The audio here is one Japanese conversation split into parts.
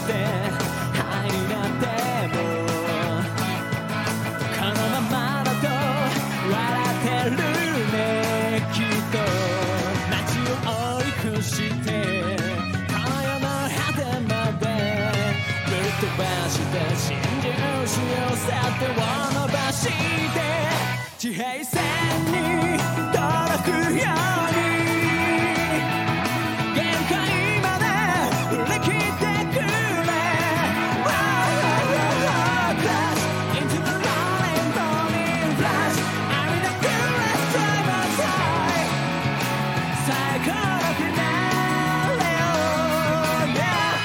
して灰になってもこのままだと笑ってるねきっと街を追い越してこの世の果てまでぶっ飛ばして真珠しよさ手を伸ばして地平線に届くように限界まで振り切ってくれ Crash into the rolling morning flash I'm the coolest driver side 最高のフィナーレを Yeah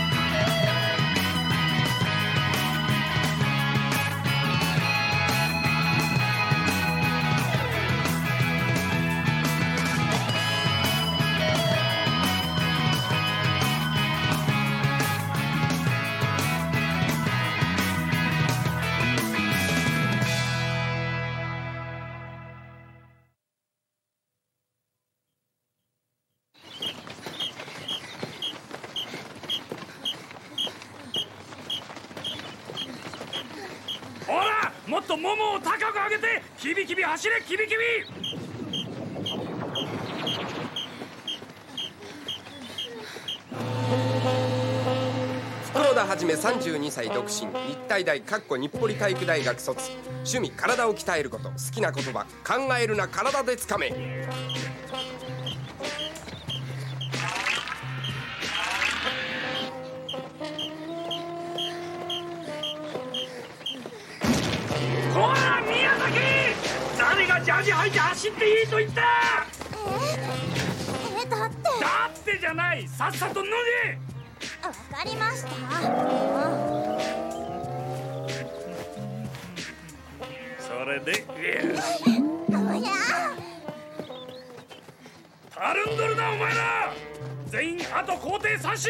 ほらもっとももを高く上げてキビキビ走れキビキビ黒田はじめ32歳独身日体大日暮里体育大学卒趣味体を鍛えること好きな言葉考えるな体でつかめほら宮崎誰がジャージ履いて走っていいと言っただってだってじゃないさっさと脱げわかりましたそれでおやたるんどるなお前ら全員あと工程3周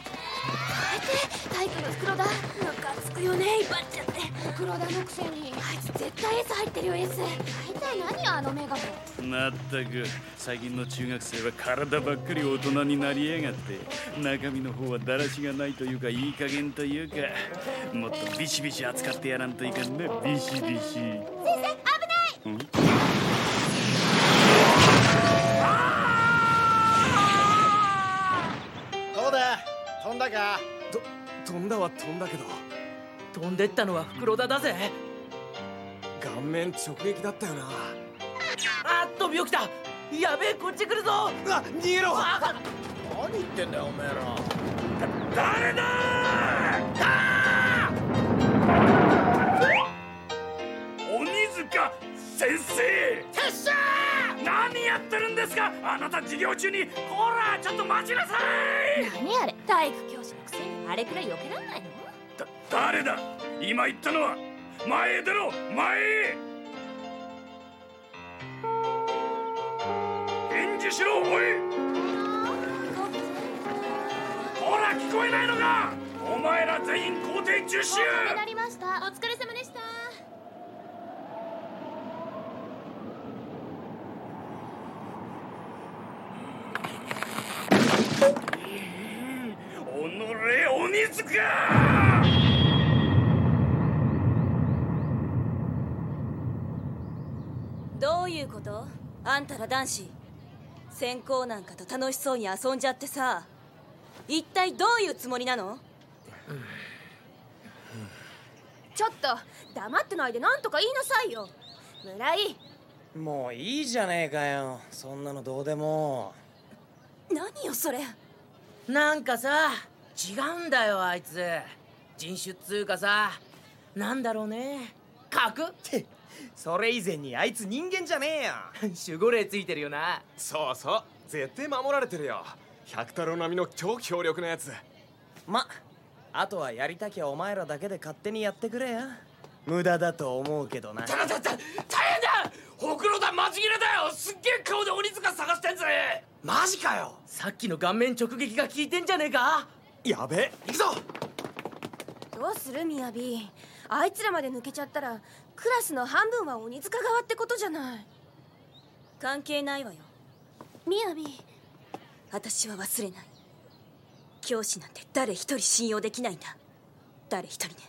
体育の袋だムカつくよね威張っちゃって黒田のくせにあいつ絶対 S 入ってるよ S 大体何よあのメガホンまったく最近の中学生は体ばっかり大人になりやがって中身の方はだらしがないというかいい加減というかもっとビシビシ扱ってやらんといかんなビシビシ先生危ないどうだ飛んだか飛んだは飛んだけど飛んでったのは袋田だぜ。 顔面直撃だったよな。 あっと病気だ。やべえこっち来るぞ。 あ逃げろ。 何言ってんだよおめえら。 誰だ鬼塚先生てっしゃ何やってるんですかあなた授業中にほらちょっと待ちなさい何あれ体育教師のくせにあれくらい避けらんないの誰だ今言ったのは前へ出ろ前へ返事しろおいほら聞こえないのかお前ら全員校庭10周になりましたお疲れ様でしたおのれ鬼塚どういうこと？あんたら男子線香なんかと楽しそうに遊んじゃってさ一体どういうつもりなの？ちょっと黙ってないでなんとか言いなさいよ村井。 もういいじゃねえかよそんなのどうでも。 何よそれ。 なんかさ違うんだよあいつ。人種っつうかさなんだろうね核ってそれ以前にあいつ人間じゃねえよ守護霊ついてるよな。 そうそう絶対守られてるよ百太郎並みの超強力なやつ。 まあとはやりたきゃお前らだけで勝手にやってくれや。無駄だと思うけどな。 大変だほくろだマジギレだよすっげえ顔で鬼塚探してんぜ。 マジかよ。 さっきの顔面直撃が効いてんじゃねえか。 やべえ行くぞ。 どうするみやびあいつらまで抜けちゃったらクラスの半分は鬼塚側ってことじゃない。関係ないわよみやび私は忘れない。 教師なんて誰一人信用できないんだ。誰一人ね。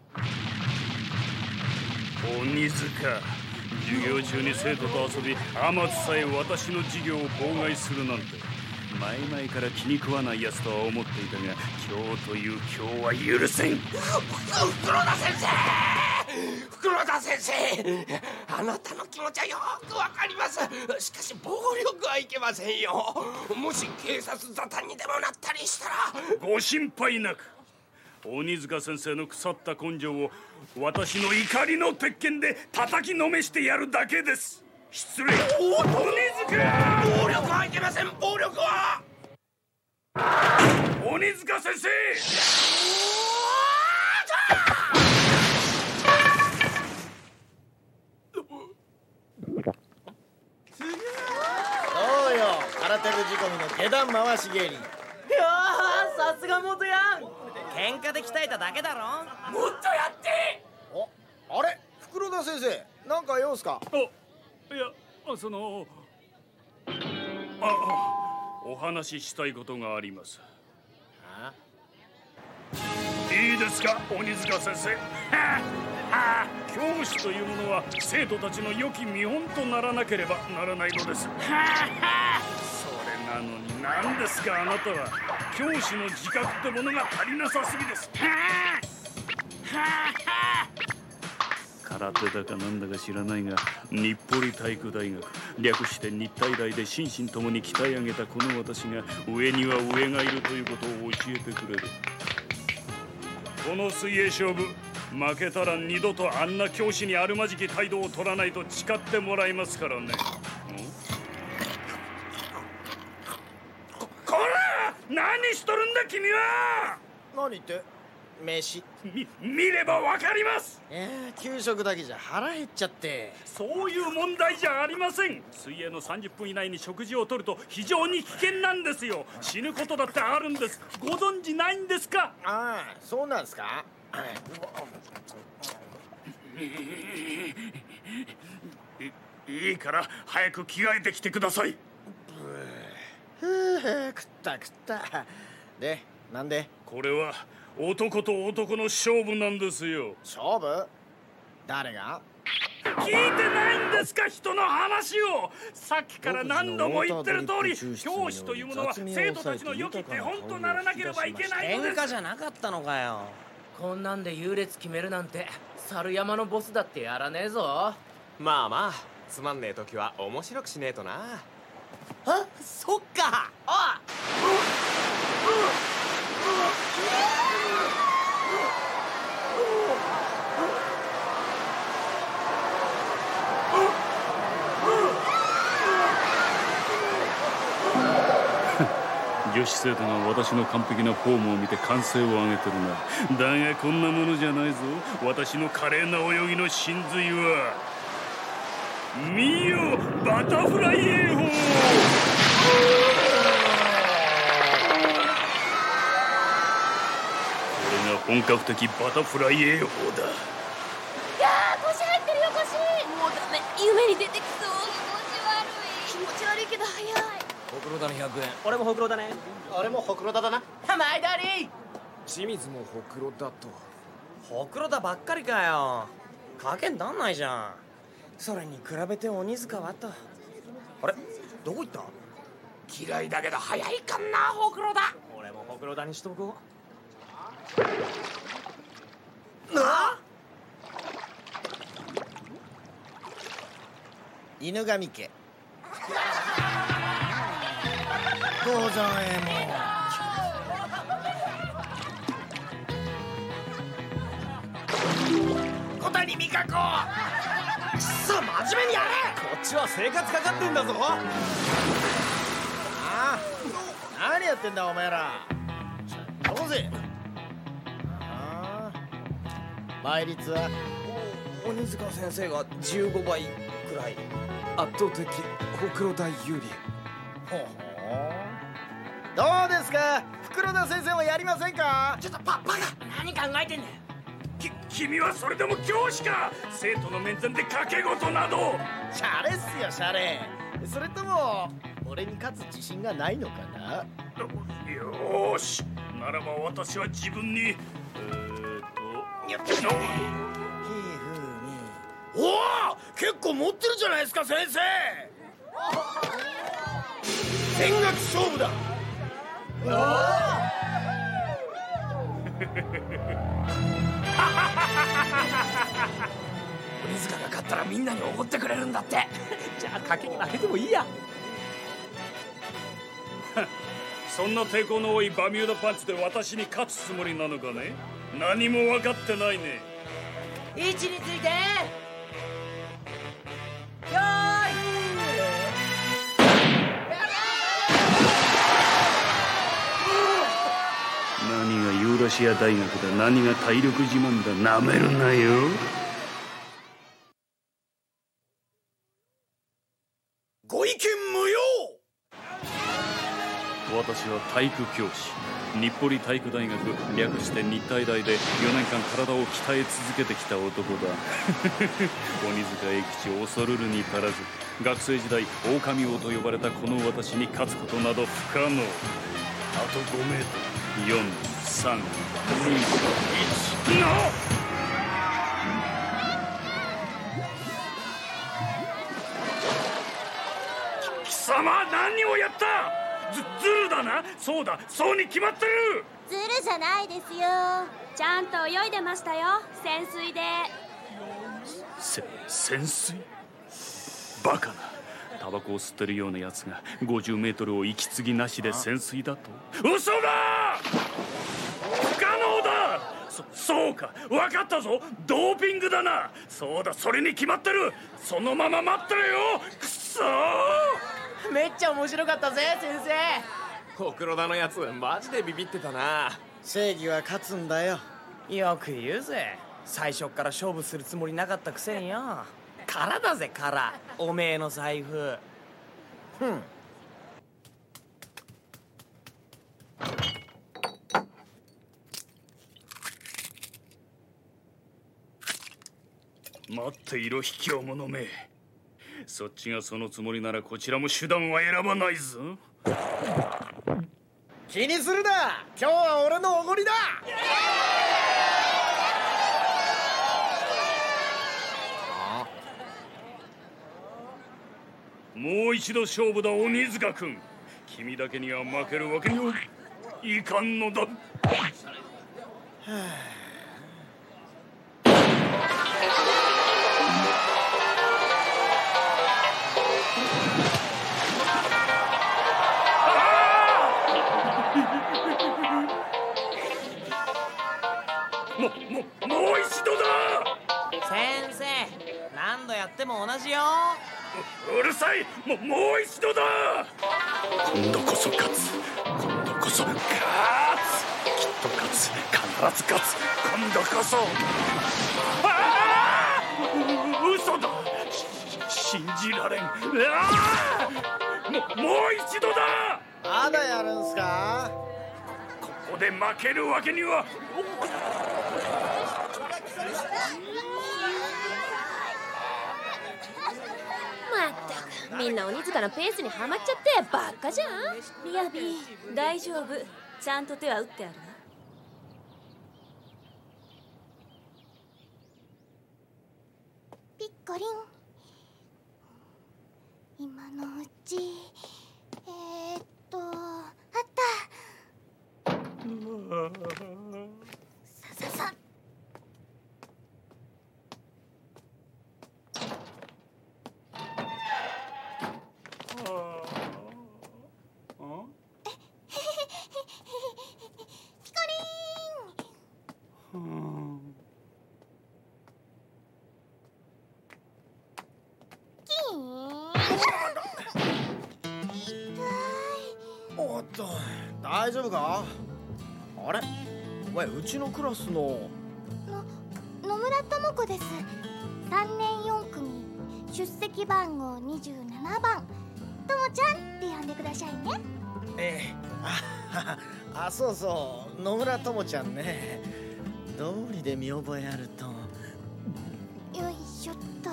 鬼塚、授業中に生徒と遊び、天津さえ私の授業を妨害するなんて、前々から気に食わないやつとは思っていたが、今日という今日は許せん。 袋田先生、袋田先生、あなたの気持ちはよくわかります。しかし暴力はいけませんよ。もし警察沙汰にでもなったりしたら。 ご心配なく。鬼塚先生の腐った根性を私の怒りの鉄拳で叩きのめしてやるだけです。失礼。鬼塚、 暴力はいけません。暴力は。 鬼塚先生、 そうよ、空手部仕込みの下段回し芸人。いやー、さすが元ヤン。喧嘩で鍛えただけだろ。 もっとやって。 あれ、袋田先生、なんか用っすか？ いや、お話ししたいことがあります。いいですか、鬼塚先生。教師というものは生徒たちの良き見本とならなければならないのです。それなのに何ですか、あなたは。教師の自覚ってものが足りなさすぎです。空手だかなんだか知らないが、日暮里体育大学、略して日体大で心身ともに鍛え上げたこの私が、上には上がいるということを教えてくれる。この水泳勝負、負けたら二度とあんな教師にあるまじき態度を取らないと誓ってもらいますからね。こら、何しとるんだ君は。 何って？飯。 見ればわかります。 給食だけじゃ腹減っちゃって。 そういう問題じゃありません。水泳の30分以内に食事をとると非常に危険なんですよ。死ぬことだってあるんです。ご存知ないんですか？ ああ、そうなんですか？ いいから早く着替えてきてください。 食った食った。で、なんで？ これは男と男の勝負なんですよ。 勝負？誰が？ 聞いてないんですか、人の話を。さっきから何度も言ってる通り、教師というものは生徒たちの良き手本とならなければいけないのです。 喧嘩じゃなかったのかよ。 こんなんで優劣決めるなんて猿山のボスだってやらねえぞ。 まあまあ、つまんねえ時は面白くしねえとな。 あ、そっか。あっ、 女子生徒が私の完璧なフォームを見て歓声を上げてるな。だがこんなものじゃないぞ。私の華麗な泳ぎの真髄は、見よ、バタフライ泳法。これが本格的バタフライ泳法だ。 いやー、腰入ってるよ、腰。もうダメ、夢に出てきそう。気持ち悪いけど早い。 ほくろだね100円。 俺もほくろだね。 俺もほくろだな。 毎度あり。 清水もほくろだと。 ほくろだばっかりかよ。賭けになんないじゃん。それに比べて鬼塚はと。あれ、どこ行った？ 嫌いだけど早いかんな、ほくろだ。 俺もほくろだにしとこう。な？犬神家。五左衛門。小谷美香子。くそ、真面目にやれ。こっちは生活かかってんだぞ。ああ、何やってんだお前ら。どうぜ。ああ、倍率は鬼塚先生が15倍くらい。 圧倒的ほくろ大有利。 ほほどうですか、袋田先生はやりませんか？ ちょっとバカ、何考えてんだよ。 君はそれでも教師か。生徒の面前で賭け事など。 シャレっすよ、シャレ。それとも俺に勝つ自信がないのかな？ よーし、 ならば私は自分におお、結構持ってるじゃないですか先生。全額勝負だ。 鬼塚が勝ったらみんなにおごってくれるんだって。じゃあ賭けに負けてもいいや。 そんな抵抗の多いバミューダパンチで私に勝つつもりなのかね。何も分かってないね。 位置についてよーい。 何がユーラシア大学だ、何が体力自慢だ、なめるなよ。 ご意見無用。 私は体育教師、日暮里体育大学、略して日体大で4年間体を鍛え続けてきた男だ。鬼塚英吉恐るるに足らず、学生時代狼王と呼ばれたこの私に勝つことなど不可能。あと5メートル、4、3、2、1、ノー。貴様、何をやった？ずるだな。そうだ、そうに決まってる。 ずるじゃないですよ。ちゃんと泳いでましたよ、潜水で。 潜水？バカな。タバコを吸ってるようなやつが50メートルを息継ぎなしで潜水だと？嘘だ！不可能だ！そうか、分かったぞ。ドーピングだな。そうだ、それに決まってる。そのまま待ってるよ。くそー。 めっちゃ面白かったぜ先生。 お黒田のやつマジでビビってたな。 正義は勝つんだよ。 よく言うぜ。最初っから勝負するつもりなかったくせによ。空だぜ空、おめえの財布。 待っていろ、卑怯者め。そっちがそのつもりならこちらも手段は選ばないぞ。 気にするな、今日は俺のおごりだ。 もう一度勝負だ、鬼塚君。君だけには負けるわけにはいかんのだ。もう一度だ。 先生、何度やっても同じよ。 うるさい。もう一度だ。今度こそ勝つ。今度こそ勝つ。きっと勝つ。必ず勝つ。今度こそ。嘘だ。信じられん。もう一度だ。 まだやるんすか？ ここで負けるわけには。 まったくみんな鬼塚のペースにはまっちゃってばっかじゃん。 みやび、大丈夫。ちゃんと手は打ってあるわ。 ピッコリン、今のうちあった。さピコリン。 おっと、大丈夫か？あれ、お前うちのクラスの野村智子です。3年4組、出席番号27番。ともちゃんって呼んでくださいね。 そうそう、野村智ちゃんね。道理で見覚えあると。 よいしょっと。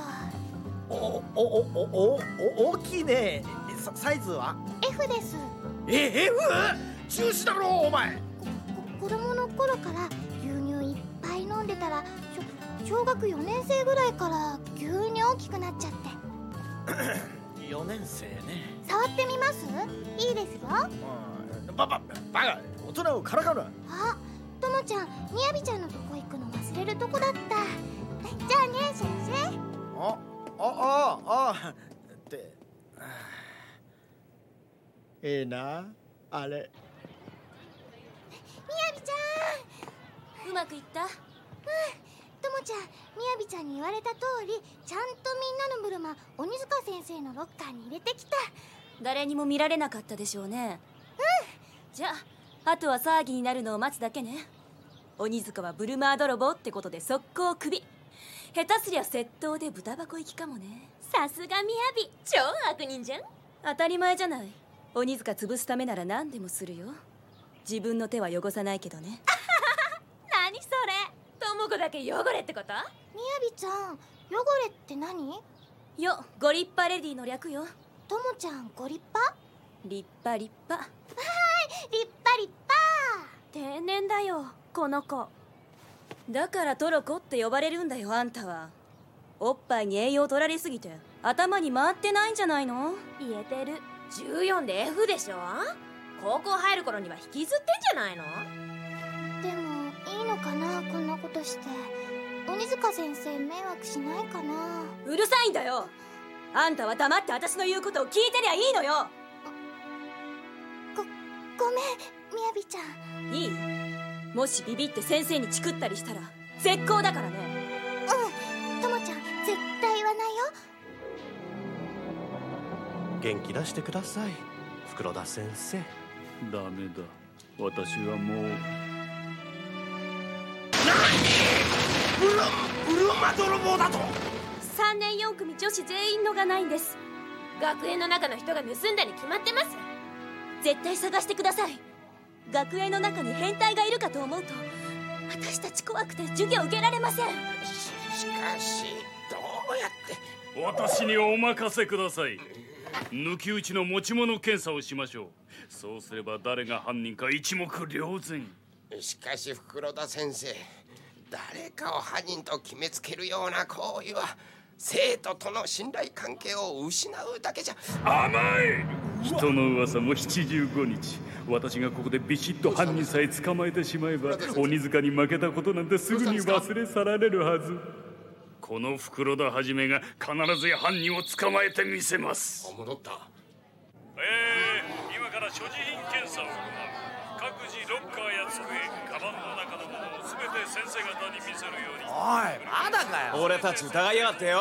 大きいね。サイズは？ F です。 F？ 中止だろお前。 子供の頃から牛乳いっぱい飲んでたら小学4年生ぐらいから急に大きくなっちゃって 4年生ね。 触ってみます？いいですよ。 バカ大人をからかうな。 あ、ともちゃん、みやびちゃんのとこ行くの忘れるとこだった。じゃあね、先生。 ってええなあれ。 みやびちゃん、 うまくいった？ ともちゃん、みやびちゃんに言われた通りちゃんとみんなのブルマ鬼塚先生のロッカーに入れてきた。 誰にも見られなかったでしょうね。じゃあとは騒ぎになるのを待つだけね。鬼塚はブルマー泥棒ってことで速攻クビ。下手すりゃ窃盗で豚箱行きかもね。さすがみやび、超悪人じゃん。当たり前じゃない。鬼塚潰すためなら何でもするよ。自分の手は汚さないけどね。何それ、ともこだけ汚れってこと？ みやびちゃん、汚れって何？ よ、ご立派レディの略よ。 ともちゃん、ご立派？ 立派立派。 立派立派。 天然だよこの子。だからトロコって呼ばれるんだよ。あんたはおっぱいに栄養取られすぎて頭に回ってないんじゃないの？ 言えてる。14で F でしょ。高校入る頃には引きずってんじゃないの？ でもいいのかな、こんなことして。鬼塚先生迷惑しないかな。 うるさいんだよ。あんたは黙って私の言うことを聞いてりゃいいのよ。 ごめん、みやびちゃん。 いい？もしビビって先生にチクったりしたら絶交だからね。 ともちゃん、絶対言わないよ。 元気出してください、袋田先生。 ダメだ、私はもう。 ブルマ泥棒だと。 3年4組女子全員のがないんです。 学園の中の人が盗んだに決まってます。 絶対探してください。学園の中に変態がいるかと思うと私たち怖くて授業受けられません。 しかしどうやって。 私にお任せください。抜き打ちの持ち物検査をしましょう。そうすれば誰が犯人か一目瞭然。 しかし袋田先生、誰かを犯人と決めつけるような行為は生徒との信頼関係を失うだけじゃ。 甘い。人の噂も75日。私がここでビシッと犯人さえ捕まえてしまえば鬼塚に負けたことなんてすぐに忘れ去られるはず。この袋田はじめが必ず犯人を捕まえてみせます。 戻った。 今から所持品検査を行う。各自ロッカーや机、カバンの中のものを全て先生方に見せるように。 おい、まだかよ。 俺たち疑いやがってよ。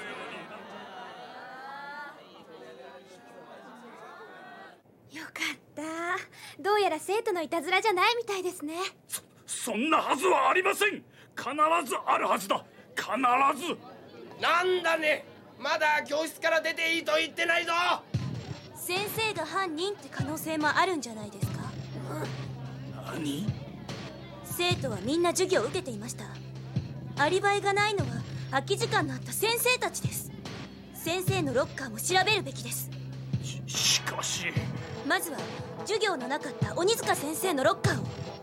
よかった。どうやら生徒のいたずらじゃないみたいですね。 そんなはずはありません。必ずあるはずだ。必ず。 なんだね、まだ教室から出ていいと言ってないぞ。 先生が犯人って可能性もあるんじゃないですか？ 何？ 生徒はみんな授業を受けていました。アリバイがないのは空き時間のあった先生たちです。先生のロッカーも調べるべきです。 しかしまずは授業のなかった鬼塚先生のロッカーを。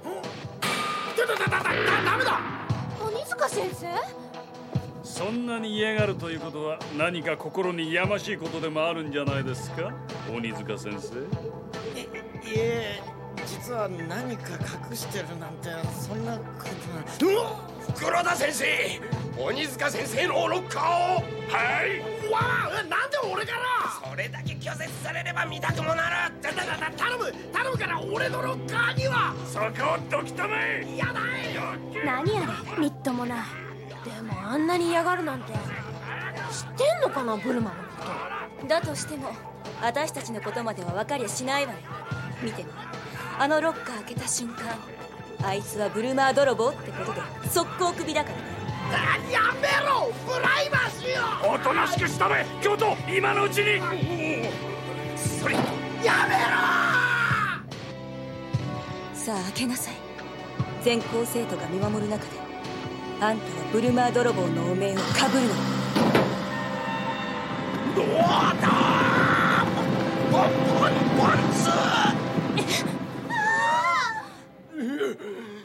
ダメだ。 鬼塚先生？ そんなに嫌がるということは何か心にやましいことでもあるんじゃないですか、鬼塚先生。 いえ、実は何か隠してるなんてそんなことは。 袋田先生、鬼塚先生のロッカーを。はい。わあ、なんで俺から。それだけ拒絶されれば見たくもなる。頼むから俺のロッカーには。 そこをどきため。 やだい。 何あれ、みっともない。でもあんなに嫌がるなんて知ってんのかな、ブルマのこと。 だとしても私たちのことまでは分かりゃしないわよ。見てみ、あのロッカー開けた瞬間、あいつはブルマー泥棒ってことで速攻クビだからね。 やめろ、プライバシーを。 おとなしくしため、京都、今のうちに。 それやめろ。 さあ開けなさい。全校生徒が見守る中であんたはブルマー泥棒のお面をかぶるの。 どうだ。ワンツー。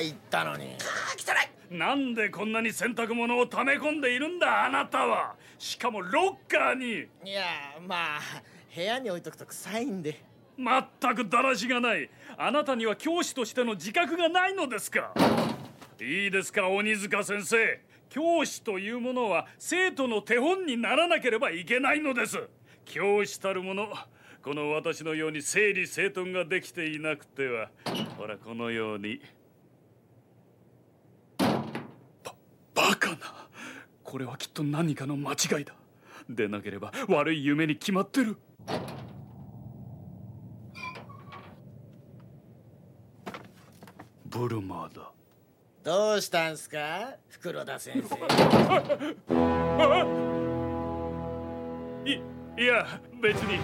言ったのに。 汚い。 なんでこんなに洗濯物を溜め込んでいるんだあなたは。しかもロッカーに。 いやまあ部屋に置いとくと臭いんで。 まったくだらしがない。あなたには教師としての自覚がないのですか。いいですか鬼塚先生、教師というものは生徒の手本にならなければいけないのです。教師たるもの、この私のように整理整頓ができていなくては、ほらこのように。バカな。これはきっと何かの間違いだ。でなければ悪い夢に決まってる。ブルマーだ。 どうしたんすか袋田先生。 いや別に。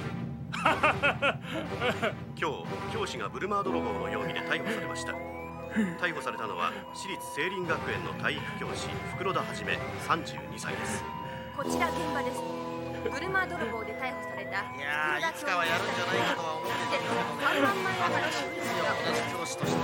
今日教師がブルマー泥棒の容疑で逮捕されました。逮捕されたのは私立聖林学園の体育教師袋田はじめ32歳です。 こちら現場です。ブルマー泥棒で逮捕された。 いやいつかはやるんじゃないかとは思ってたけどね。 3万枚余りの収入が同じ教師として。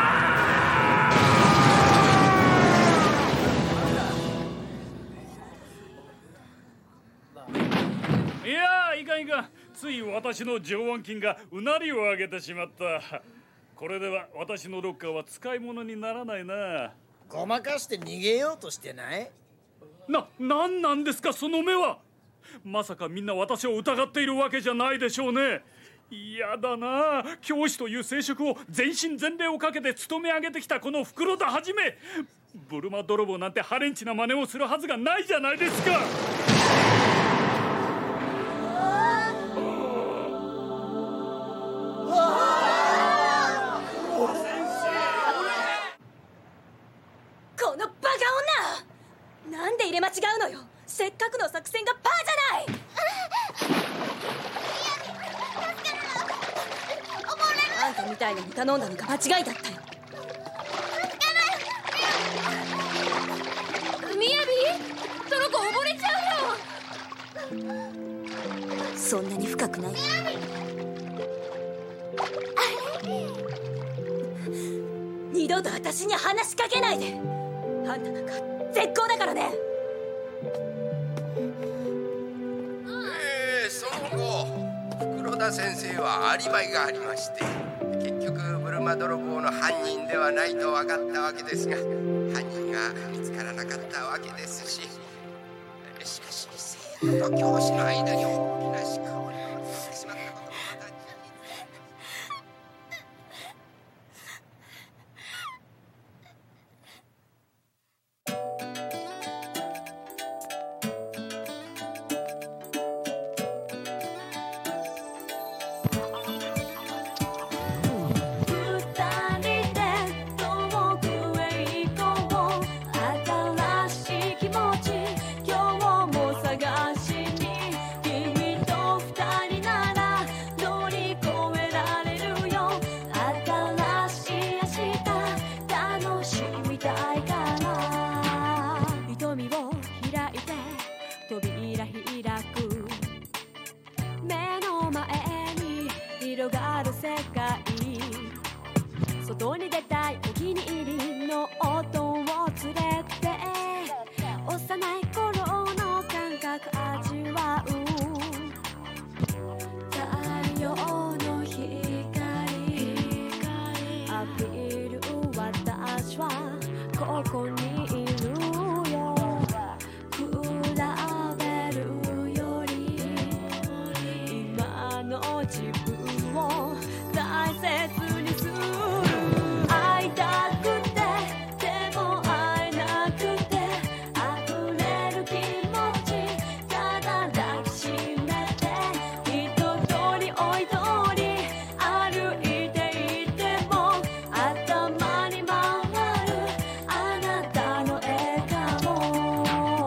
いやいかんいかん。つい私の上腕筋がうなりを上げてしまった。これでは私のロッカーは使い物にならないな。 ごまかして逃げようとしてない？ なんなんですかその目は。まさかみんな私を疑っているわけじゃないでしょうね。嫌だな。教師という正職を全身全霊をかけて務め上げてきたこの袋田はじめ、ブルマ泥棒なんてハレンチな真似をするはずがないじゃないですか。 このバカ女、なんで入れ間違うのよ。せっかくの作戦がパーじゃない。あんたみたいなに頼んだのが間違いだったよ。 みやび、その子溺れちゃうよ。そんなに深くない。二度と私に話しかけないで。あんたなんか絶好だからね。 その後袋田先生はアリバイがありまして、結局ブルマ泥棒の犯人ではないと分かったわけですが、犯人が見つからなかったわけですし、しかし生徒と教師の間に大きなしかおりを起こってしまったこともまた事実。 外に出たいお気に入りの音を連れて、幼い頃の感覚味わう。太陽の光浴びる私はここにいるよ。比べるより今の自分を大切にする。会いたくてでも会えなくて溢れる気持ち、ただ抱きしめて一通りおい通り歩いていても頭に回るあなたの笑顔。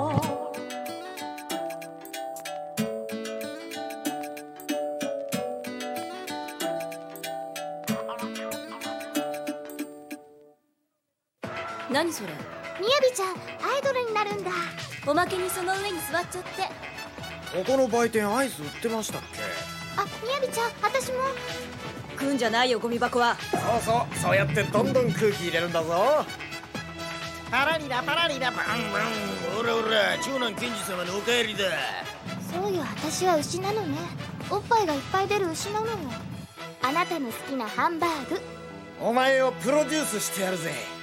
何それ。 みやびちゃんアイドルになるんだ。 おまけにその上に座っちゃって。 ここの売店アイス売ってましたっけ？ あ、みやびちゃん、私も。 食うんじゃないよゴミ箱は。 そうやってどんどん空気入れるんだぞ。パラリラパラリラバンバン。おらおら、長男ケンジ様のお帰りだ。 そうよ、私は牛なのね。おっぱいがいっぱい出る牛なのよ。あなたの好きなハンバーグ。 お前をプロデュースしてやるぜ。